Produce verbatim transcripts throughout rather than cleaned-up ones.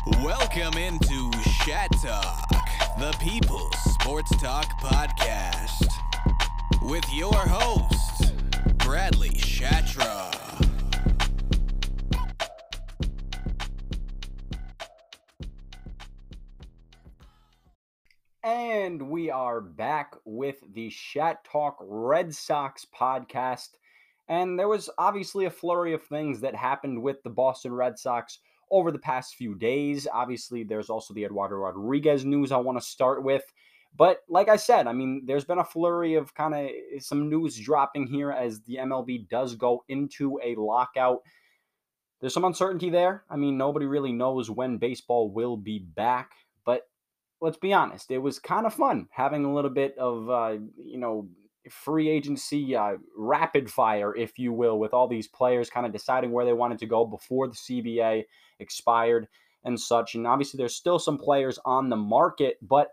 Welcome into Shat Talk, the People's Sports Talk Podcast, with your host, Bradley Shatra. And we are back with the Shat Talk Red Sox podcast. And there was obviously a flurry of things that happened with the Boston Red Sox over the past few days. Obviously, there's also the Eduardo Rodriguez news I want to start with. But like I said, I mean, there's been a flurry of kind of some news dropping here as the M L B does go into a lockout. There's some uncertainty there. I mean, nobody really knows when baseball will be back. But let's be honest, it was kind of fun having a little bit of, uh, you know, free agency uh, rapid fire, if you will, with all these players kind of deciding where they wanted to go before the C B A expired and such. And obviously, there's still some players on the market, but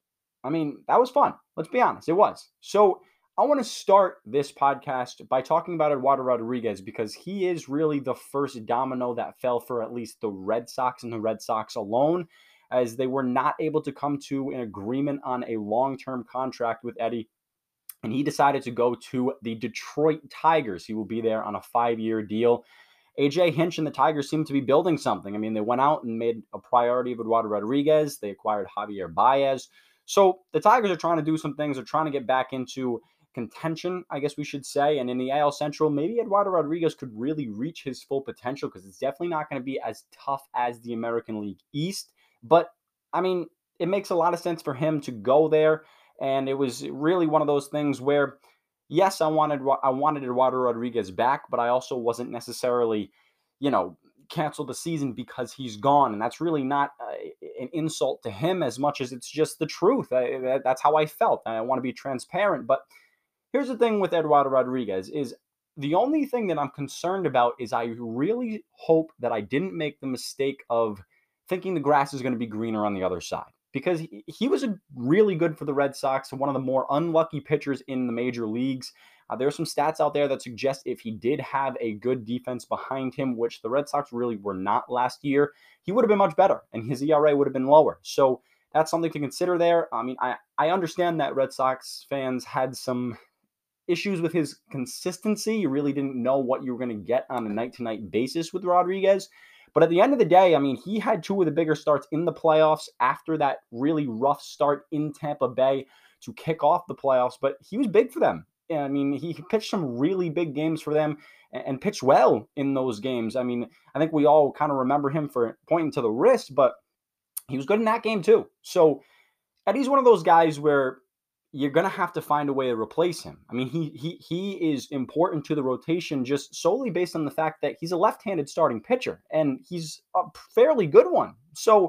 I mean, that was fun. Let's be honest, it was. So I want to start this podcast by talking about Eduardo Rodriguez because he is really the first domino that fell for at least the Red Sox and the Red Sox alone, as they were not able to come to an agreement on a long-term contract with Eddie. And he decided to go to the Detroit Tigers. He will be there on a five-year deal. A J Hinch and the Tigers seem to be building something. I mean, they went out and made a priority of Eduardo Rodriguez. They acquired Javier Baez. So the Tigers are trying to do some things. They're trying to get back into contention, I guess we should say. And in the A L Central, maybe Eduardo Rodriguez could really reach his full potential because it's definitely not going to be as tough as the American League East. But, I mean, it makes a lot of sense for him to go there. And it was really one of those things where, yes, I wanted I wanted Eduardo Rodriguez back, but I also wasn't necessarily, you know, cancel the season because he's gone. And that's really not uh, an insult to him as much as it's just the truth. I, that's how I felt. I want to be transparent. But here's the thing with Eduardo Rodriguez is the only thing that I'm concerned about is I really hope that I didn't make the mistake of thinking the grass is going to be greener on the other side. Because he, he was a really good for the Red Sox, one of the more unlucky pitchers in the major leagues. Uh, there are some stats out there that suggest if he did have a good defense behind him, which the Red Sox really were not last year, he would have been much better, and his E R A would have been lower. So that's something to consider there. I mean, I, I understand that Red Sox fans had some issues with his consistency. You really didn't know what you were going to get on a night-to-night basis with Rodriguez. But at the end of the day, I mean, he had two of the bigger starts in the playoffs after that really rough start in Tampa Bay to kick off the playoffs. But he was big for them. I mean, he pitched some really big games for them and pitched well in those games. I mean, I think we all kind of remember him for pointing to the wrist, but he was good in that game too. So Eddie's one of those guys where you're going to have to find a way to replace him. I mean, he he he is important to the rotation just solely based on the fact that he's a left-handed starting pitcher, and he's a fairly good one. So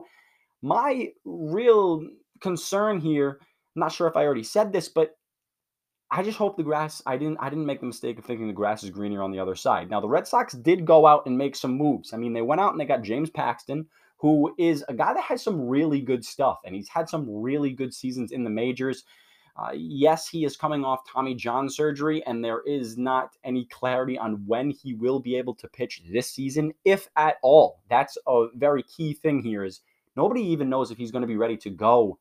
my real concern here, I'm not sure if I already said this, but I just hope the grass, I didn't I didn't make the mistake of thinking the grass is greener on the other side. Now, the Red Sox did go out and make some moves. I mean, they went out and they got James Paxton, who is a guy that has some really good stuff, and he's had some really good seasons in the majors. Uh, yes, he is coming off Tommy John surgery, and there is not any clarity on when he will be able to pitch this season, if at all. That's a very key thing here is nobody even knows if he's going to be ready to go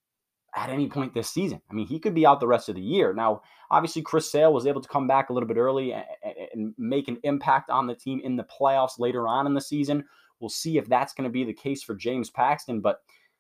at any point this season. I mean, he could be out the rest of the year. Now, obviously, Chris Sale was able to come back a little bit early and, and make an impact on the team in the playoffs later on in the season. We'll see if that's going to be the case for James Paxton, but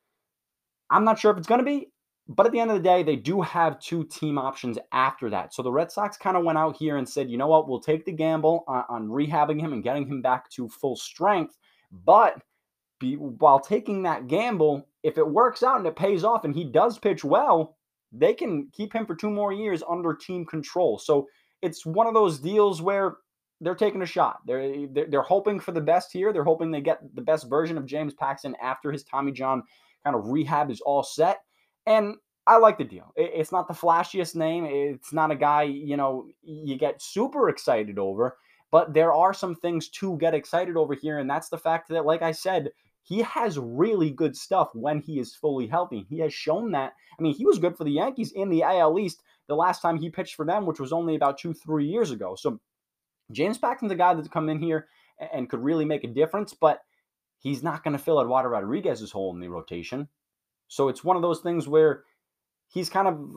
I'm not sure if it's going to be. But at the end of the day, they do have two team options after that. So the Red Sox kind of went out here and said, you know what, we'll take the gamble on, on rehabbing him and getting him back to full strength. But be, while taking that gamble, if it works out and it pays off and he does pitch well, they can keep him for two more years under team control. So it's one of those deals where they're taking a shot. They're, they're, they're hoping for the best here. They're hoping they get the best version of James Paxton after his Tommy John kind of rehab is all set. And I like the deal. It's not the flashiest name. It's not a guy, you know, you get super excited over. But there are some things to get excited over here. And that's the fact that, like I said, he has really good stuff when he is fully healthy. He has shown that. I mean, he was good for the Yankees in the A L East the last time he pitched for them, which was only about two, three years ago. So James Paxton's a guy that's come in here and could really make a difference. But he's not going to fill Eduardo Rodriguez's hole in the rotation. So it's one of those things where he's kind of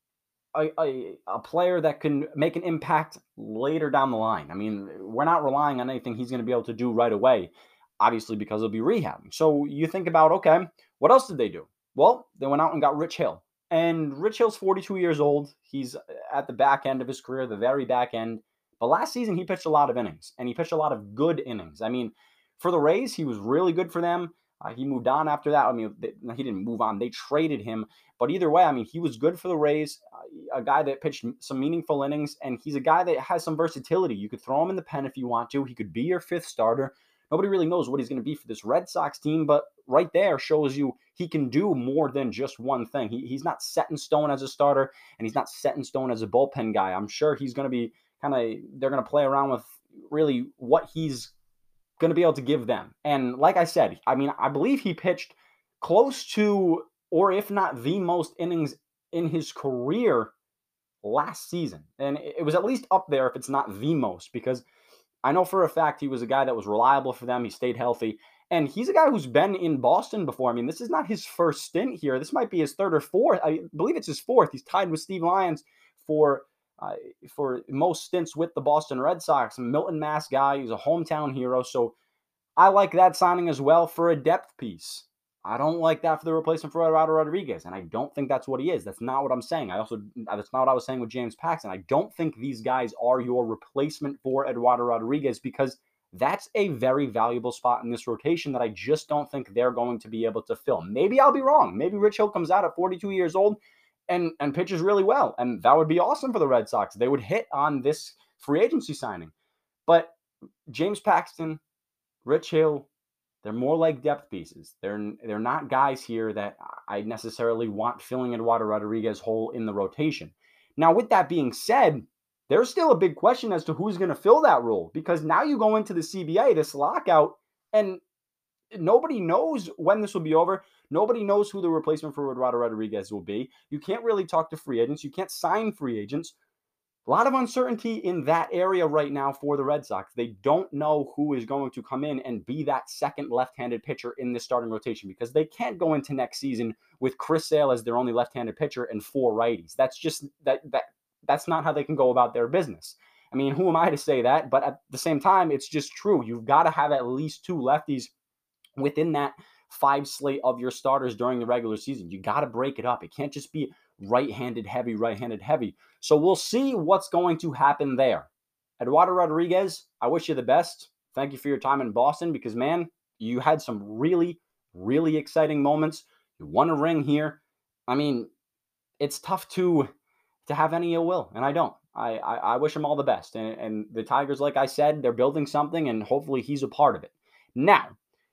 a, a, a player that can make an impact later down the line. I mean, we're not relying on anything he's going to be able to do right away, obviously, because he'll be rehabbing. So you think about, okay, what else did they do? Well, they went out and got Rich Hill. And Rich Hill's forty-two years old. He's at the back end of his career, the very back end. But last season, he pitched a lot of innings, and he pitched a lot of good innings. I mean, for the Rays, he was really good for them. Uh, he moved on after that. I mean, they, he didn't move on. They traded him. But either way, I mean, he was good for the Rays, uh, a guy that pitched some meaningful innings, and he's a guy that has some versatility. You could throw him in the pen if you want to. He could be your fifth starter. Nobody really knows what he's going to be for this Red Sox team, but right there shows you he can do more than just one thing. He, he's not set in stone as a starter, and he's not set in stone as a bullpen guy. I'm sure he's going to be kind of, they're going to play around with really what he's going to be able to give them. And like I said, I mean, I believe he pitched close to, or if not the most innings in his career last season. And it was at least up there if it's not the most, because I know for a fact he was a guy that was reliable for them. He stayed healthy. And he's a guy who's been in Boston before. I mean, this is not his first stint here. This might be his third or fourth. I believe it's his fourth. He's tied with Steve Lyons for uh, for most stints with the Boston Red Sox. Milton Mass guy. He's a hometown hero. So I like that signing as well for a depth piece. I don't like that for the replacement for Eduardo Rodriguez, and I don't think that's what he is. That's not what I'm saying. I also, that's not what I was saying with James Paxton. I don't think these guys are your replacement for Eduardo Rodriguez, because that's a very valuable spot in this rotation that I just don't think they're going to be able to fill. Maybe I'll be wrong. Maybe Rich Hill comes out at forty-two years old and, and pitches really well, and that would be awesome for the Red Sox. They would hit on this free agency signing. But James Paxton, Rich Hill, they're more like depth pieces. They're they're not guys here that I necessarily want filling Eduardo Rodriguez's hole in the rotation. Now, with that being said, there's still a big question as to who's going to fill that role, because now you go into the C B A, this lockout, and nobody knows when this will be over. Nobody knows who the replacement for Eduardo Rodriguez will be. You can't really talk to free agents. You can't sign free agents. A lot of uncertainty in that area right now for the Red Sox. They don't know who is going to come in and be that second left-handed pitcher in this starting rotation, because they can't go into next season with Chris Sale as their only left-handed pitcher and four righties. That's just that that that's not how they can go about their business. I mean, who am I to say that? But at the same time, it's just true. You've got to have at least two lefties within that five slate of your starters during the regular season. You got to break it up. It can't just be right-handed heavy, right-handed heavy. So we'll see what's going to happen there. Eduardo Rodriguez, I wish you the best. Thank you for your time in Boston, because, man, you had some really, really exciting moments. You won a ring here. I mean, it's tough to to have any ill will, and I don't. I, I, I wish him all the best. And, and the Tigers, like I said, they're building something, and hopefully he's a part of it. Now,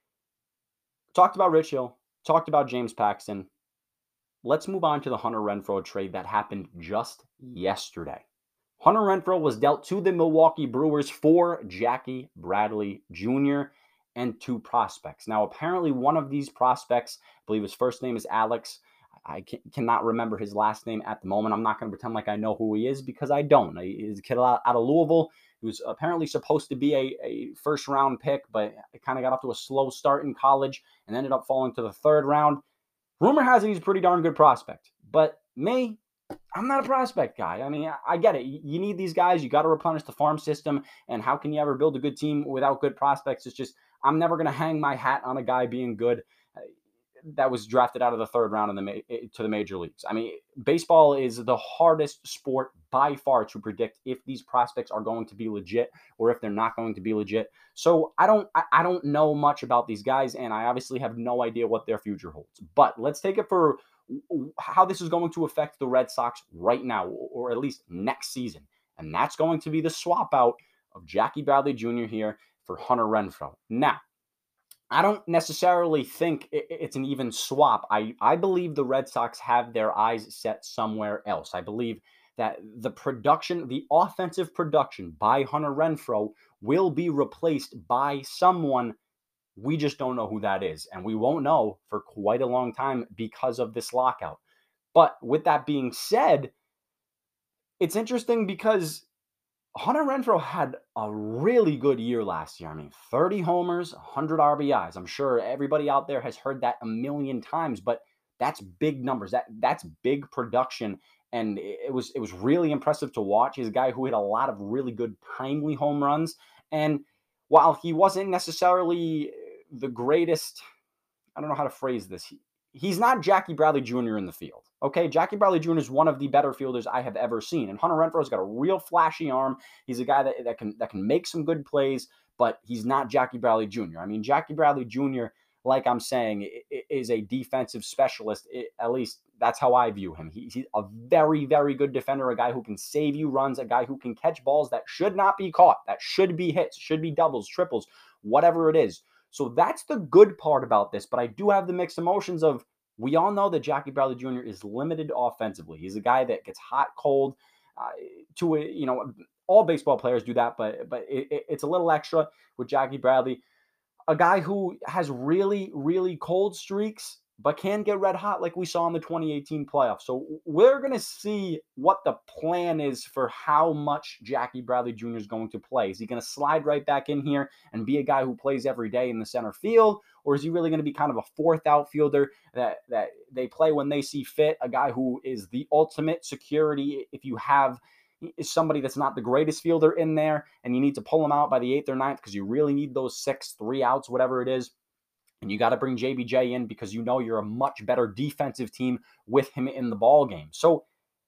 talked about Rich Hill, talked about James Paxton. Let's move on to the Hunter Renfroe trade that happened just yesterday. Hunter Renfroe was dealt to the Milwaukee Brewers for Jackie Bradley Junior and two prospects. Now, apparently one of these prospects, I believe his first name is Alex. I can, cannot remember his last name at the moment. I'm not going to pretend like I know who he is, because I don't. He's a kid out, out of Louisville. He was apparently supposed to be a, a first-round pick, but it kind of got off to a slow start in college and ended up falling to the third round. Rumor has it he's a pretty darn good prospect. But me, I'm not a prospect guy. I mean, I get it. You need these guys. You got to replenish the farm system. And how can you ever build a good team without good prospects? It's just, I'm never going to hang my hat on a guy being good that was drafted out of the third round in the to the major leagues. I mean, baseball is the hardest sport by far to predict if these prospects are going to be legit or if they're not going to be legit. So I don't I, I don't know much about these guys, and I obviously have no idea what their future holds. But let's take it for how this is going to affect the Red Sox right now, or at least next season. And that's going to be the swap out of Jackie Bradley Junior here for Hunter Renfroe. Now, I don't necessarily think it's an even swap. I, I believe the Red Sox have their eyes set somewhere else. I believe that the production, the offensive production by Hunter Renfroe will be replaced by someone. We just don't know who that is. And we won't know for quite a long time because of this lockout. But with that being said, it's interesting because Hunter Renfroe had a really good year last year. I mean, thirty homers, one hundred R B Is. I'm sure everybody out there has heard that a million times, but that's big numbers. That that's big production, and it was it was really impressive to watch. He's a guy who hit a lot of really good timely home runs, and while he wasn't necessarily the greatest, I don't know how to phrase this. He, he's not Jackie Bradley Junior in the field. Okay, Jackie Bradley Junior is one of the better fielders I have ever seen, and Hunter Renfroe's got a real flashy arm. He's a guy that, that can that can make some good plays, but he's not Jackie Bradley Junior I mean, Jackie Bradley Junior, like I'm saying, is a defensive specialist. It, at least that's how I view him. He, he's a very, very good defender, a guy who can save you runs, a guy who can catch balls that should not be caught, that should be hits, should be doubles, triples, whatever it is. So that's the good part about this, but I do have the mixed emotions of, we all know that Jackie Bradley Junior is limited offensively. He's a guy that gets hot, cold. Uh, to a, you know, all baseball players do that, but but it, it's a little extra with Jackie Bradley. A guy who has really, really cold streaks, but can get red hot like we saw in the twenty eighteen playoffs. So we're going to see what the plan is for how much Jackie Bradley Junior is going to play. Is he going to slide right back in here and be a guy who plays every day in the center field? Or is he really going to be kind of a fourth outfielder that, that they play when they see fit? A guy who is the ultimate security if you have is somebody that's not the greatest fielder in there and you need to pull him out by the eighth or ninth because you really need those six, three outs, whatever it is. And you got to bring J B J in because you know you're a much better defensive team with him in the ball game. So,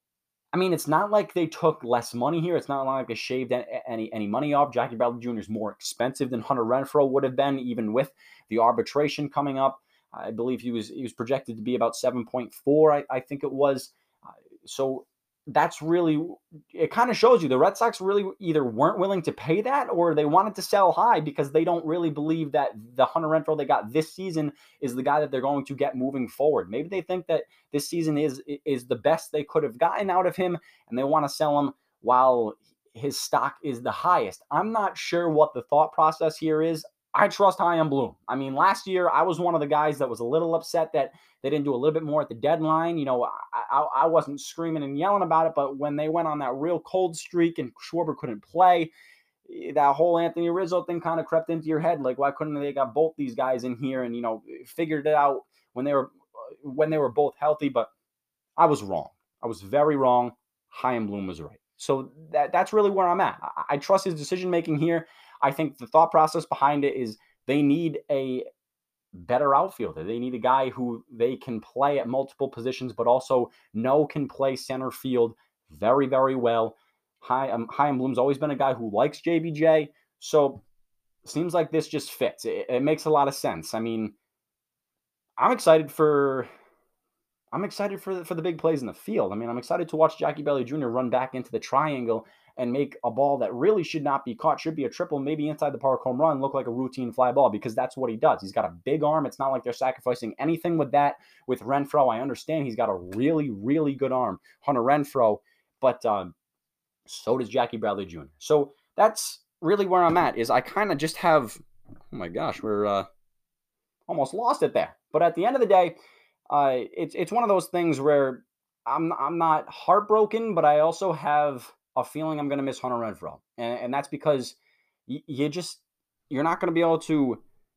I mean, it's not like they took less money here. It's not like they shaved any any money off. Jackie Bradley Junior is more expensive than Hunter Renfroe would have been, even with the arbitration coming up. I believe he was he was projected to be about seven point four, I, I think it was. Uh, so that's really, it kind of shows you the Red Sox really either weren't willing to pay that or they wanted to sell high because they don't really believe that the Hunter Renfroe they got this season is the guy that they're going to get moving forward. Maybe they think that this season is is the best they could have gotten out of him and they want to sell him while his stock is the highest. I'm not sure what the thought process here is. I trust Chaim Bloom. I mean, last year I was one of the guys that was a little upset that they didn't do a little bit more at the deadline. You know, I, I, I wasn't screaming and yelling about it, but when they went on that real cold streak and Schwarber couldn't play, that whole Anthony Rizzo thing kind of crept into your head. Like, why couldn't they got both these guys in here and, you know, figured it out when they were when they were both healthy? But I was wrong. I was very wrong. Chaim Bloom was right. So that, that's really where I'm at. I, I trust his decision-making here. I think the thought process behind it is they need a better outfielder. They need a guy who they can play at multiple positions, but also know can play center field very, very well. Chaim, Chaim Bloom's always been a guy who likes J B J. So it seems like this just fits. It, it makes a lot of sense. I mean, I'm excited for... I'm excited for the, for the big plays in the field. I mean, I'm excited to watch Jackie Bradley Junior run back into the triangle and make a ball that really should not be caught, should be a triple, maybe inside the park home run, look like a routine fly ball because that's what he does. He's got a big arm. It's not like they're sacrificing anything with that. With Renfroe, I understand he's got a really, really good arm, Hunter Renfroe, but um, so does Jackie Bradley Junior So that's really where I'm at is I kind of just have, oh my gosh, we're uh, almost lost it there. But at the end of the day, Uh, it's it's one of those things where I'm I'm not heartbroken, but I also have a feeling I'm going to miss Hunter Renfroe, and, and that's because y- you just you're not going to be able to.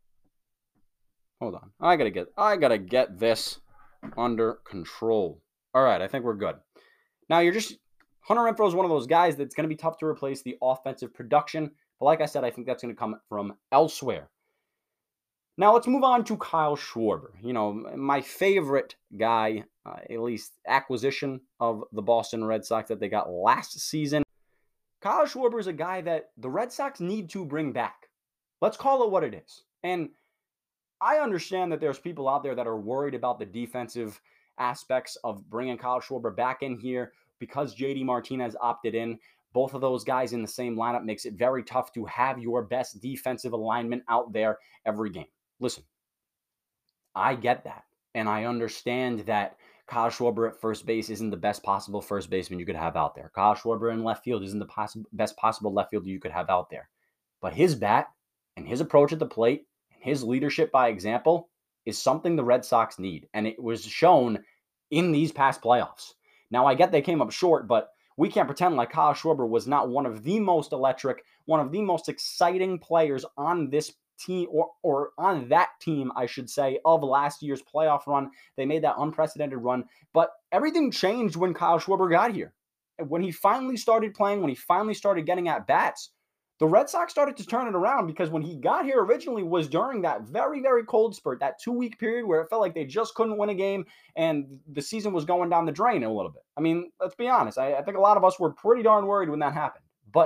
Hold on, I gotta get I gotta get this under control. All right, I think we're good. Now you're just Hunter Renfroe is one of those guys that's going to be tough to replace the offensive production, but like I said, I think that's going to come from elsewhere. Now let's move on to Kyle Schwarber. You know, my favorite guy, uh, at least acquisition of the Boston Red Sox that they got last season. Kyle Schwarber is a guy that the Red Sox need to bring back. Let's call it what it is. And I understand that there's people out there that are worried about the defensive aspects of bringing Kyle Schwarber back in here because J D Martinez opted in. Both of those guys in the same lineup makes it very tough to have your best defensive alignment out there every game. Listen, I get that. And I understand that Kyle Schwarber at first base isn't the best possible first baseman you could have out there. Kyle Schwarber in left field isn't the poss- best possible left fielder you could have out there. But his bat and his approach at the plate and his leadership by example is something the Red Sox need. And it was shown in these past playoffs. Now, I get they came up short, but we can't pretend like Kyle Schwarber was not one of the most electric, one of the most exciting players on this team, or, or on that team, I should say, of last year's playoff run. They made that unprecedented run, but everything changed when Kyle Schwarber got here. And when he finally started playing, when he finally started getting at bats, the Red Sox started to turn it around, because when he got here originally was during that very, very cold spurt, that two-week period where it felt like they just couldn't win a game and the season was going down the drain a little bit. I mean, let's be honest. I, I think a lot of us were pretty darn worried when that happened. But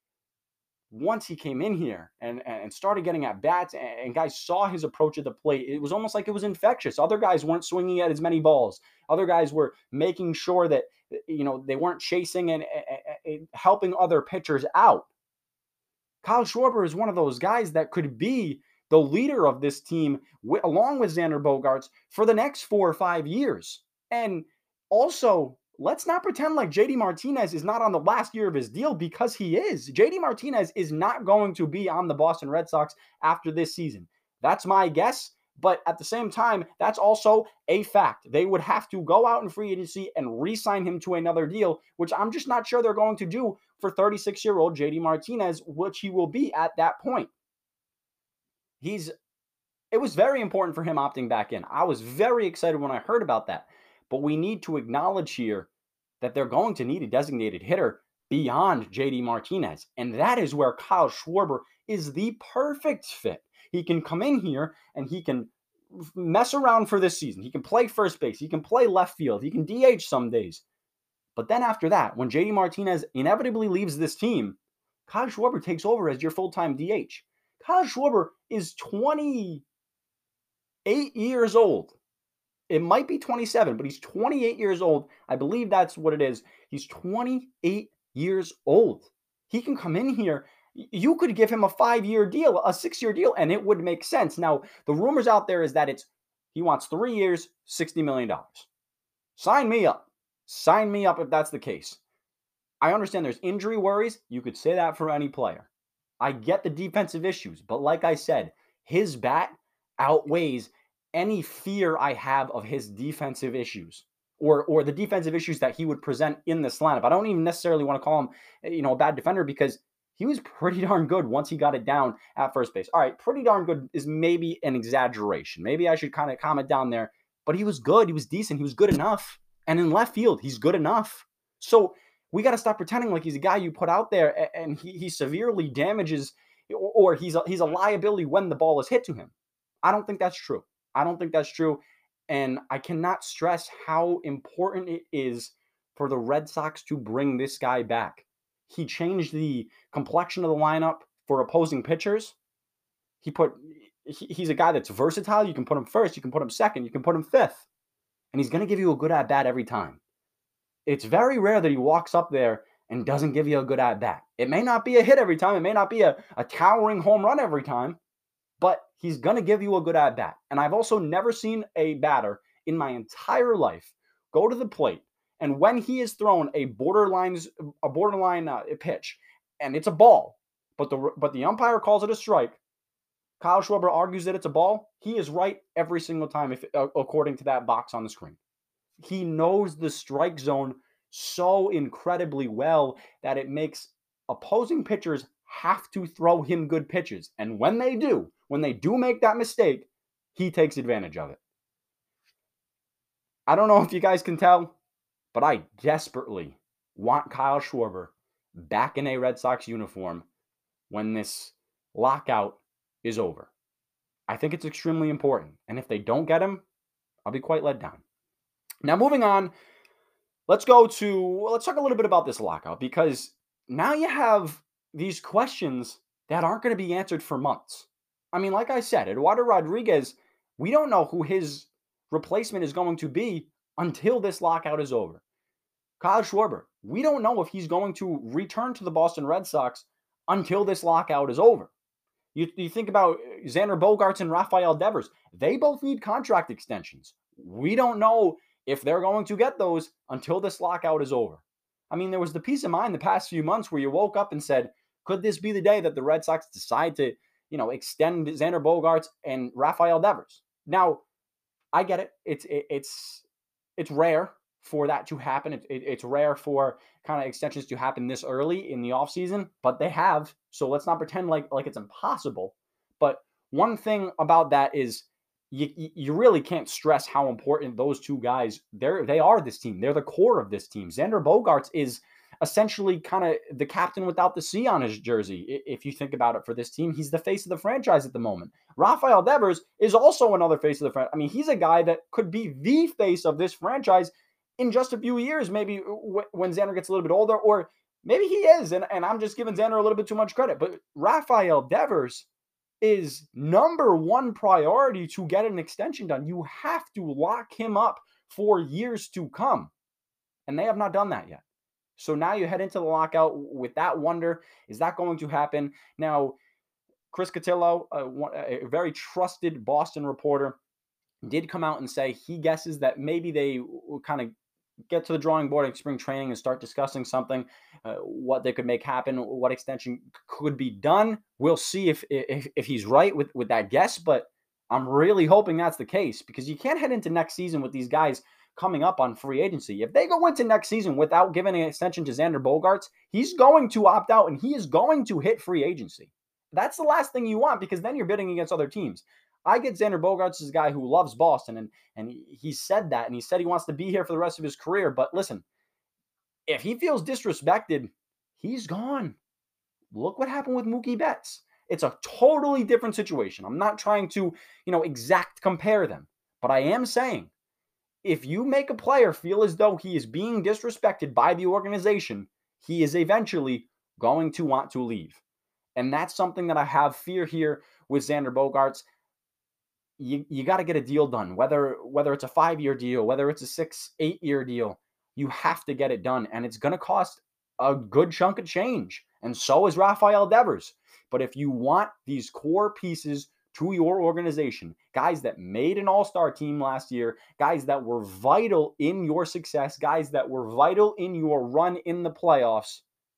once he came in here and, and started getting at bats, and, and guys saw his approach at the plate, it was almost like it was infectious. Other guys weren't swinging at as many balls. Other guys were making sure that, you know, they weren't chasing and, and, and helping other pitchers out. Kyle Schwarber is one of those guys that could be the leader of this team, w- along with Xander Bogaerts, for the next four or five years. And also, let's not pretend like J D Martinez is not on the last year of his deal, because he is. J D Martinez is not going to be on the Boston Red Sox after this season. That's my guess. But at the same time, that's also a fact. They would have to go out in free agency and re-sign him to another deal, which I'm just not sure they're going to do for thirty-six-year-old J D Martinez, which he will be at that point. He's, it was very important for him opting back in. I was very excited when I heard about that. But we need to acknowledge here that they're going to need a designated hitter beyond J D Martinez. And that is where Kyle Schwarber is the perfect fit. He can come in here and he can mess around for this season. He can play first base. He can play left field. He can D H some days. But then after that, when J D Martinez inevitably leaves this team, Kyle Schwarber takes over as your full-time D H. Kyle Schwarber is twenty-eight years old. It might be twenty-seven, but he's twenty-eight years old. I believe that's what it is. He's twenty-eight years old. He can come in here. You could give him a five-year deal, a six-year deal, and it would make sense. Now, the rumors out there is that it's he wants three years, sixty million dollars. Sign me up. Sign me up if that's the case. I understand there's injury worries. You could say that for any player. I get the defensive issues, but like I said, his bat outweighs any fear I have of his defensive issues, or or the defensive issues that he would present in this lineup. I don't even necessarily want to call him, you know, a bad defender, because he was pretty darn good once he got it down at first base. All right, pretty darn good is maybe an exaggeration. Maybe I should kind of calm it down there. But he was good. He was decent. He was good enough. And in left field, he's good enough. So we got to stop pretending like he's a guy you put out there and he, he severely damages, or he's a, he's a liability when the ball is hit to him. I don't think that's true. I don't think that's true. And I cannot stress how important it is for the Red Sox to bring this guy back. He changed the complexion of the lineup for opposing pitchers. He put, he, he's a guy that's versatile. You can put him first, you can put him second, you can put him fifth. And he's going to give you a good at-bat every time. It's very rare that he walks up there and doesn't give you a good at-bat. It may not be a hit every time. It may not be a, a towering home run every time. But he's going to give you a good at-bat. And I've also never seen a batter in my entire life go to the plate, and when he is thrown a borderline, a borderline uh, pitch, and it's a ball, but the but the umpire calls it a strike, Kyle Schwarber argues that it's a ball, he is right every single time, if uh, according to that box on the screen. He knows the strike zone so incredibly well that it makes opposing pitchers have to throw him good pitches. And when they do, when they do make that mistake, he takes advantage of it. I don't know if you guys can tell, but I desperately want Kyle Schwarber back in a Red Sox uniform when this lockout is over. I think it's extremely important. And if they don't get him, I'll be quite let down. Now, moving on, let's go to, let's talk a little bit about this lockout, because now you have these questions that aren't going to be answered for months. I mean, like I said, Eduardo Rodriguez, we don't know who his replacement is going to be until this lockout is over. Kyle Schwarber, we don't know if he's going to return to the Boston Red Sox until this lockout is over. You, you think about Xander Bogaerts and Rafael Devers. They both need contract extensions. We don't know if they're going to get those until this lockout is over. I mean, there was the peace of mind the past few months where you woke up and said, could this be the day that the Red Sox decide to, you know, extend Xander Bogaerts and Rafael Devers? Now, I get it. It's it, it's it's rare for that to happen. It, it, it's rare for kind of extensions to happen this early in the offseason, but they have. So let's not pretend like, like it's impossible. But one thing about that is you, you really can't stress how important those two guys, they're, they are this team. They're the core of this team. Xander Bogaerts is essentially kind of the captain without the C on his jersey. If you think about it for this team, he's the face of the franchise at the moment. Rafael Devers is also another face of the franchise. I mean, he's a guy that could be the face of this franchise in just a few years, maybe when Xander gets a little bit older, or maybe he is, and, and I'm just giving Xander a little bit too much credit. But Rafael Devers is number one priority to get an extension done. You have to lock him up for years to come, and they have not done that yet. So now you head into the lockout with that wonder. Is that going to happen? Now, Chris Cotillo, a, a very trusted Boston reporter, did come out and say he guesses that maybe they will kind of get to the drawing board in spring training and start discussing something, uh, what they could make happen, what extension could be done. We'll see if, if if he's right with, with that guess, but I'm really hoping that's the case, because you can't head into next season with these guys coming up on free agency. If they go into next season without giving an extension to Xander Bogaerts, he's going to opt out and he is going to hit free agency. That's the last thing you want, because then you're bidding against other teams. I get Xander Bogaerts as a guy who loves Boston, and, and he said that, and he said he wants to be here for the rest of his career. But listen, if he feels disrespected, he's gone. Look what happened with Mookie Betts. It's a totally different situation. I'm not trying to, you know, exact compare them, but I am saying, if you make a player feel as though he is being disrespected by the organization, he is eventually going to want to leave. And that's something that I have fear here with Xander Bogaerts. You, you got to get a deal done, whether whether it's a five-year deal, whether it's a six, eight-year deal. You have to get it done, and it's going to cost a good chunk of change, and so is Rafael Devers. But if you want these core pieces to your organization, guys that made an all-star team last year, guys that were vital in your success, guys that were vital in your run in the playoffs,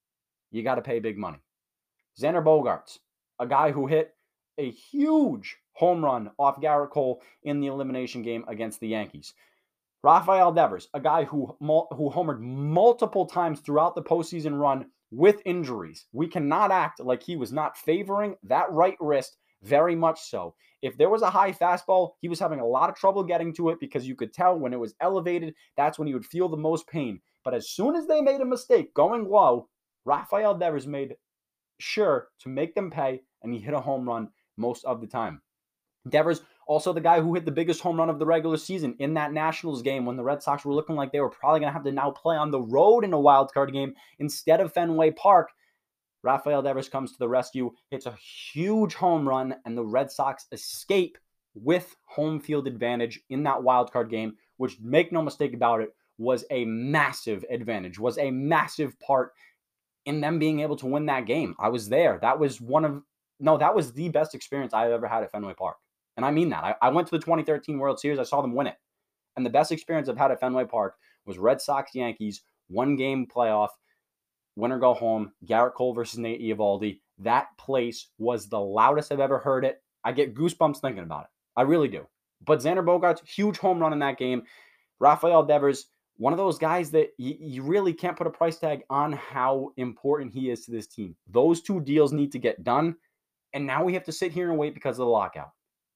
you got to pay big money. Xander Bogaerts, a guy who hit a huge home run off Garrett Cole in the elimination game against the Yankees. Rafael Devers, a guy who, who homered multiple times throughout the postseason run with injuries. We cannot act like he was not favoring that right wrist, very much so. If there was a high fastball, he was having a lot of trouble getting to it, because you could tell when it was elevated, that's when he would feel the most pain. But as soon as they made a mistake going low, Rafael Devers made sure to make them pay, and he hit a home run most of the time. Devers, also the guy who hit the biggest home run of the regular season in that Nationals game when the Red Sox were looking like they were probably going to have to now play on the road in a wild card game instead of Fenway Park. Rafael Devers comes to the rescue, hits a huge home run, and the Red Sox escape with home field advantage in that wild card game, which, make no mistake about it, was a massive advantage, was a massive part in them being able to win that game. I was there. That was one of, no, that was the best experience I've ever had at Fenway Park. And I mean that. I, I went to the twenty thirteen World Series. I saw them win it. And the best experience I've had at Fenway Park was Red Sox Yankees, one game playoff, winner go home, Garrett Cole versus Nate Eovaldi. That place was the loudest I've ever heard it. I get goosebumps thinking about it. I really do. But Xander Bogaerts, huge home run in that game. Rafael Devers, one of those guys that you, you really can't put a price tag on how important he is to this team. Those two deals need to get done. And now we have to sit here and wait because of the lockout.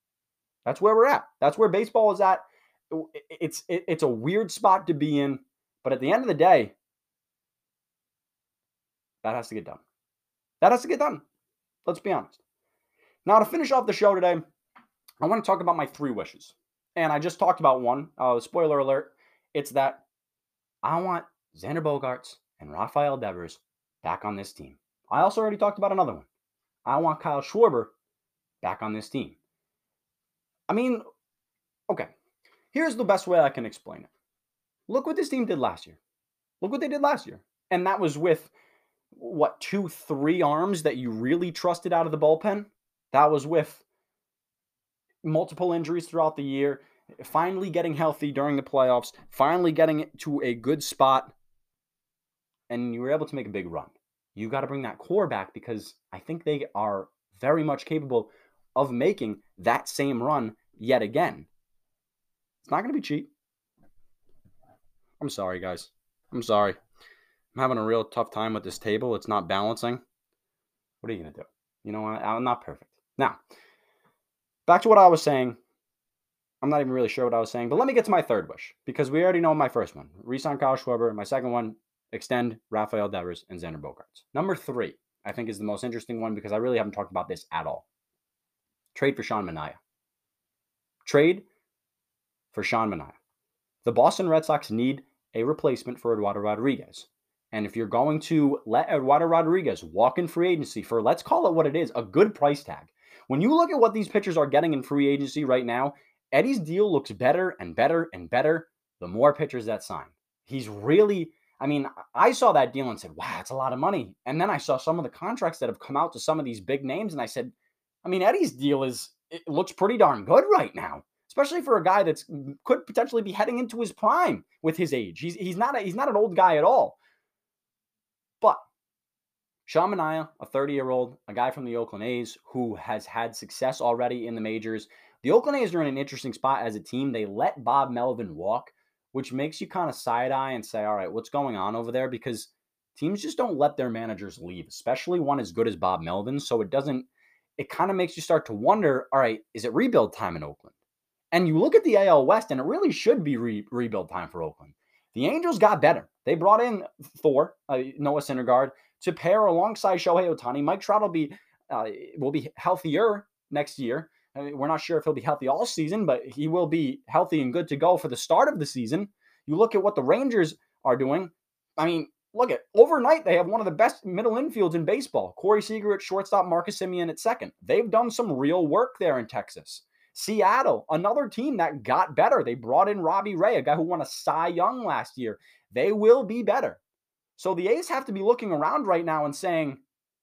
That's where we're at. That's where baseball is at. It's it, it's a weird spot to be in, but at the end of the day, that has to get done. That has to get done. Let's be honest. Now, to finish off the show today, I want to talk about my three wishes. And I just talked about one. Uh, spoiler alert. It's that I want Xander Bogaerts and Rafael Devers back on this team. I also already talked about another one. I want Kyle Schwarber back on this team. I mean, okay, here's the best way I can explain it. Look what this team did last year. Look what they did last year. And that was with, what, two, three arms that you really trusted out of the bullpen? That was with multiple injuries throughout the year, finally getting healthy during the playoffs, finally getting it to a good spot, and you were able to make a big run. You got to bring that core back, because I think they are very much capable of making that same run yet again. It's not going to be cheap. I'm sorry, guys. I'm sorry. I'm having a real tough time with this table. It's not balancing. What are you going to do? You know what? I'm not perfect. Now, back to what I was saying. I'm not even really sure what I was saying, but let me get to my third wish because we already know my first one. Resign Kyle Schwarber. My second one, extend Rafael Devers and Xander Bogaerts. Number three, I think, is the most interesting one because I really haven't talked about this at all. Trade for Sean Manaea. Trade for Sean Manaea. The Boston Red Sox need a replacement for Eduardo Rodriguez. And if you're going to let Eduardo Rodriguez walk in free agency for, let's call it what it is, a good price tag. When you look at what these pitchers are getting in free agency right now, Eddie's deal looks better and better and better the more pitchers that sign. He's really, I mean, I saw that deal and said, wow, it's a lot of money. And then I saw some of the contracts that have come out to some of these big names. And I said, I mean, Eddie's deal is, it looks pretty darn good right now, especially for a guy that's could potentially be heading into his prime with his age. He's, he's not a, he's not an old guy at all. But Sean Manaea, a thirty-year-old, a guy from the Oakland A's who has had success already in the majors. The Oakland A's are in an interesting spot as a team. They let Bob Melvin walk, which makes you kind of side-eye and say, all right, what's going on over there? Because teams just don't let their managers leave, especially one as good as Bob Melvin. So it doesn't, it kind of makes you start to wonder, all right, is it rebuild time in Oakland? And you look at the A L West, and it really should be re- rebuild time for Oakland. The Angels got better. They brought in Thor, uh, Noah Syndergaard, to pair alongside Shohei Ohtani. Mike Trout will be uh, will be healthier next year. I mean, we're not sure if he'll be healthy all season, but he will be healthy and good to go for the start of the season. You look at what the Rangers are doing. I mean, look at overnight, they have one of the best middle infields in baseball. Corey Seager at shortstop, Marcus Semien at second. They've done some real work there in Texas. Seattle, another team that got better. They brought in Robbie Ray, a guy who won a Cy Young last year. They will be better. So the A's have to be looking around right now and saying,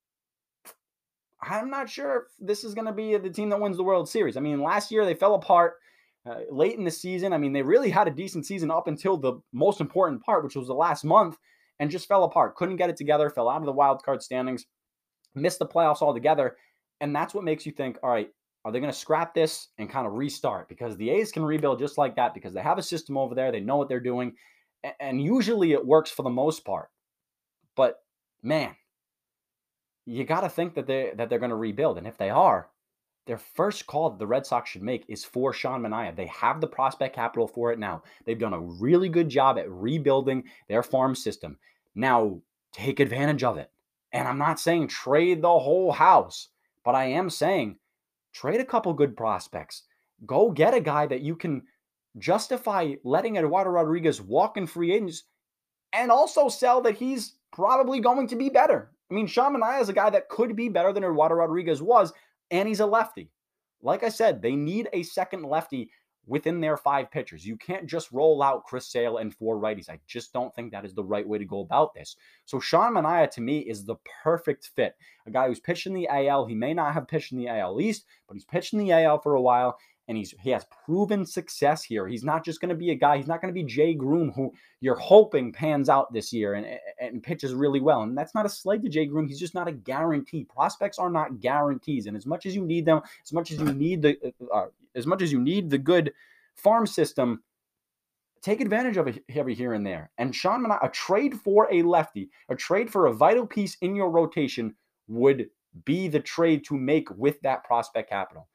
I'm not sure if this is going to be the team that wins the World Series. I mean, last year they fell apart uh, late in the season. I mean, they really had a decent season up until the most important part, which was the last month, and just fell apart. Couldn't get it together, fell out of the wild card standings, missed the playoffs altogether. And that's what makes you think, all right, are they going to scrap this and kind of restart? Because the A's can rebuild just like that because they have a system over there. They know what they're doing. And usually it works for the most part. But, man, you got to think that they that they're going to rebuild, and if they are, their first call that the Red Sox should make is for Sean Manaea. They have the prospect capital for it now. They've done a really good job at rebuilding their farm system. Now, take advantage of it. And I'm not saying trade the whole house, but I am saying trade a couple good prospects. Go get a guy that you can justify letting Eduardo Rodriguez walk in free agents and also sell that he's probably going to be better. I mean, Sean Manaea is a guy that could be better than Eduardo Rodriguez was, and he's a lefty. Like I said, they need a second lefty within their five pitchers. You can't just roll out Chris Sale and four righties. I just don't think that is the right way to go about this. So Sean Manaea, to me, is the perfect fit. A guy who's pitched in the A L. He may not have pitched in the A L East, but he's pitched in the A L for a while, and he's he has proven success here. He's not just going to be a guy. He's not going to be Jay Groom, who you're hoping pans out this year and, and pitches really well. And that's not a slight to Jay Groom. He's just not a guarantee. Prospects are not guarantees. And as much as you need them, as much as you need the uh, as much as you need the good farm system, take advantage of it every here and there. And Sean Manaea, a trade for a lefty, a trade for a vital piece in your rotation would be the trade to make with that prospect capital.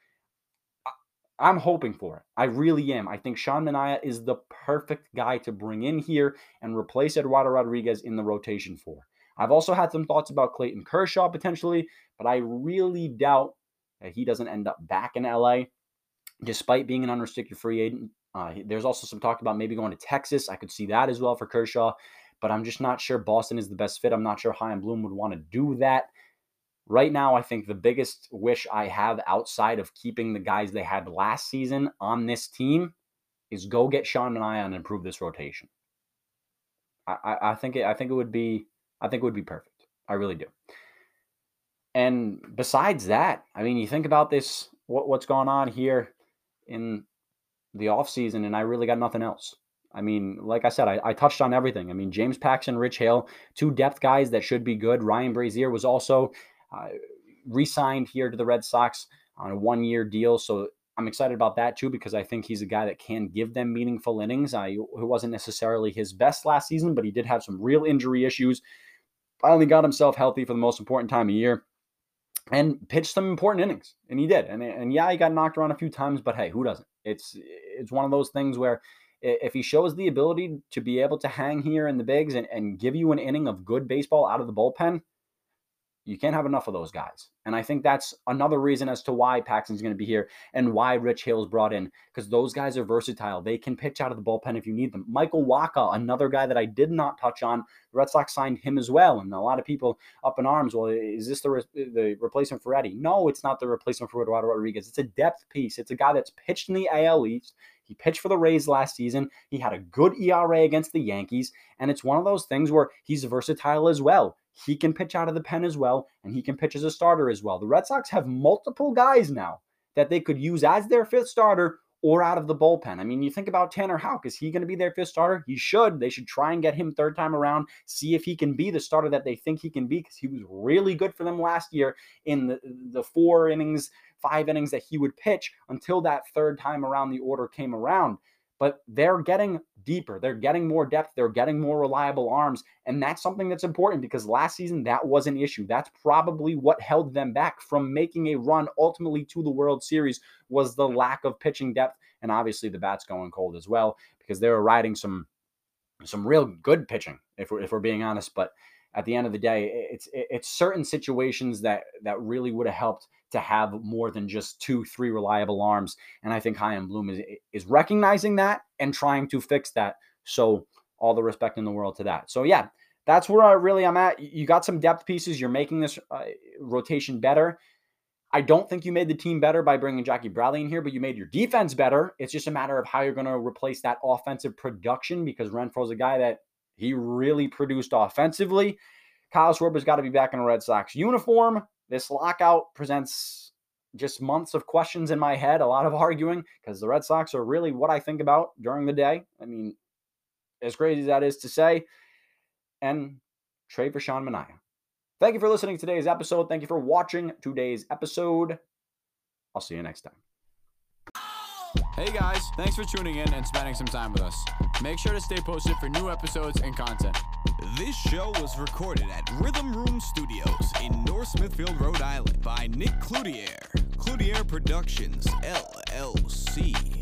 I'm hoping for it. I really am. I think Sean Manaea is the perfect guy to bring in here and replace Eduardo Rodriguez in the rotation for. I've also had some thoughts about Clayton Kershaw potentially, but I really doubt that he doesn't end up back in L A despite being an unrestricted free agent. Uh, there's also some talk about maybe going to Texas. I could see that as well for Kershaw, but I'm just not sure Boston is the best fit. I'm not sure Chaim Bloom would want to do that. Right now, I think the biggest wish I have outside of keeping the guys they had last season on this team is go get Sean Manaea and improve this rotation. I, I, I think it, I think it would be I think it would be perfect. I really do. And besides that, I mean, you think about this, what, what's going on here in the offseason, and I really got nothing else. I mean, like I said, I, I touched on everything. I mean, James Paxton, Rich Hill, two depth guys that should be good. Ryan Brazier was also Uh, re-signed here to the Red Sox on a one-year deal. So I'm excited about that too, because I think he's a guy that can give them meaningful innings. I, it wasn't necessarily his best last season, but he did have some real injury issues. Finally got himself healthy for the most important time of year and pitched some important innings, and he did. And, and yeah, he got knocked around a few times, but hey, who doesn't? It's it's one of those things where if he shows the ability to be able to hang here in the bigs and, and give you an inning of good baseball out of the bullpen, you can't have enough of those guys. And I think that's another reason as to why Paxton's going to be here and why Rich Hill's brought in, because those guys are versatile. They can pitch out of the bullpen if you need them. Michael Wacha, another guy that I did not touch on, the Red Sox signed him as well. And a lot of people up in arms, well, is this the, re- the replacement for Eddie? No, it's not the replacement for Eduardo Rodriguez. It's a depth piece. It's a guy that's pitched in the A L East. He pitched for the Rays last season. He had a good E R A against the Yankees. And it's one of those things where he's versatile as well. He can pitch out of the pen as well, and he can pitch as a starter as well. The Red Sox have multiple guys now that they could use as their fifth starter or out of the bullpen. I mean, you think about Tanner Houck. Is he going to be their fifth starter? He should. They should try and get him third time around, see if he can be the starter that they think he can be, because he was really good for them last year in the, the four innings, five innings that he would pitch until that third time around the order came around. But they're getting deeper. They're getting more depth. They're getting more reliable arms. And that's something that's important, because last season that was an issue. That's probably what held them back from making a run ultimately to the World Series, was the lack of pitching depth. And obviously the bats going cold as well, because they were riding some some real good pitching, if we're, if we're being honest. But at the end of the day, it's it's certain situations that that really would have helped to have more than just two, three reliable arms. And I think Chaim Bloom is is recognizing that and trying to fix that. So all the respect in the world to that. So yeah, that's where I really I'm at. You got some depth pieces. You're making this uh, rotation better. I don't think you made the team better by bringing Jackie Bradley in here, but you made your defense better. It's just a matter of how you're going to replace that offensive production, because Renfroe's a guy that he really produced offensively. Kyle Schwarber's got to be back in a Red Sox uniform. This lockout presents just months of questions in my head, a lot of arguing, because the Red Sox are really what I think about during the day. I mean, as crazy as that is to say. And trade for Sean Manaea. Thank you for listening to today's episode. Thank you for watching today's episode. I'll see you next time. Hey guys, thanks for tuning in and spending some time with us. Make sure to stay posted for new episodes and content. This show was recorded at Rhythm Room Studios in North Smithfield, Rhode Island by Nick Cloutier. Cloutier Productions, L L C.